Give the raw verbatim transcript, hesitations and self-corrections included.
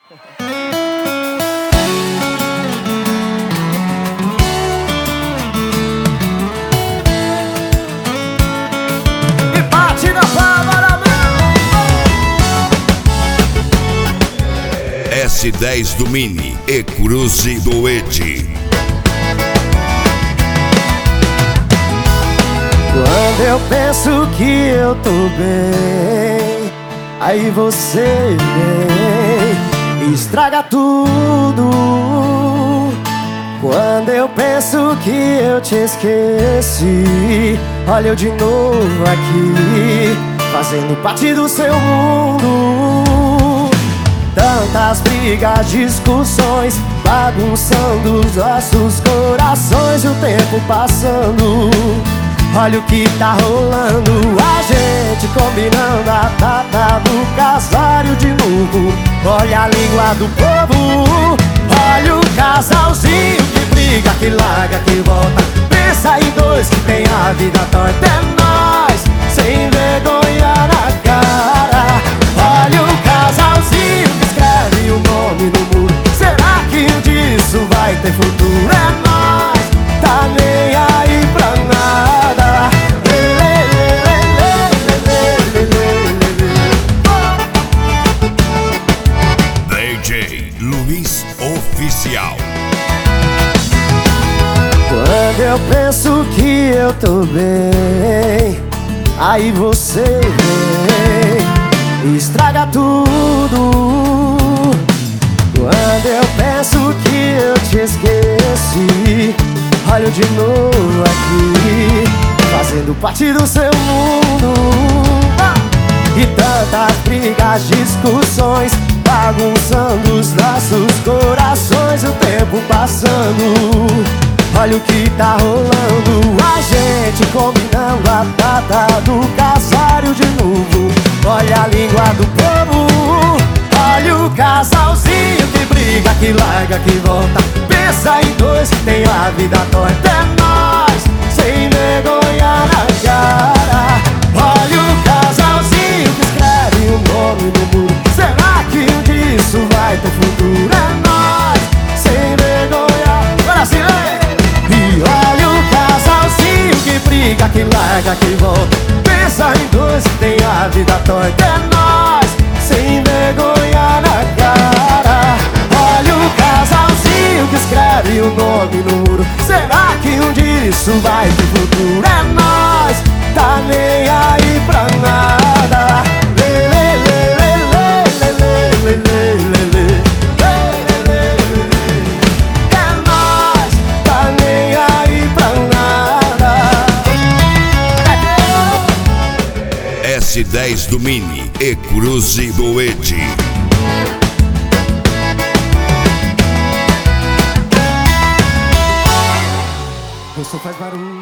E bate na palma da mão. S dez do Mini e Cruze do Ed. Quando eu penso que eu tô bem, aí você vem e estraga tudo. Quando eu penso que eu te esqueci, olha eu de novo aqui, fazendo parte do seu mundo. Tantas brigas, discussões, bagunçando os nossos corações, o tempo passando. Olha o que tá rolando, a gente combinando a data do casário de novo. Olha a língua do povo, olha o casalzinho que briga, que larga, que volta. Pensa em dois que tem a vida torta, é nós, sem vergonha na cara. Olha o casalzinho que escreve o nome no muro. Será que um dia isso vai ter futuro? É nós, tá nem aí pra nada. D J Luiz Oficial. Quando eu penso que eu tô bem, aí você vem e estraga tudo. Quando eu penso que eu te esqueci, olho de novo aqui, fazendo parte do seu mundo. E tantas brigas, discussões, bagunçando os nossos corações, o tempo passando. Olha o que tá rolando, a gente combinando a data do casário de novo. Olha a língua do povo, olha o casalzinho que briga, que larga, que volta. Pensa em dois que tem a vida torta, é nós, sem vergonha na cara. Olha o casalzinho que escreve o nome no muro. Será que um dia isso vai ter futuro? É nós, sem vergonha. Agora sim, ei! E olha o casalzinho que briga, que larga, que volta. Pensa em dois que tem a vida torta, é nós, sem vergonha na cara. Olha o casalzinho que escreve o nome no muro. Será que um dia isso vai ter futuro? É nós, tá nem aí pra nada. Lê, lê, lê, lê, lê, lê, lê, lê, lê, lê. É nós, tá nem aí pra nada. S dez do Mini e Cruze do Ed. Isso faz barulho.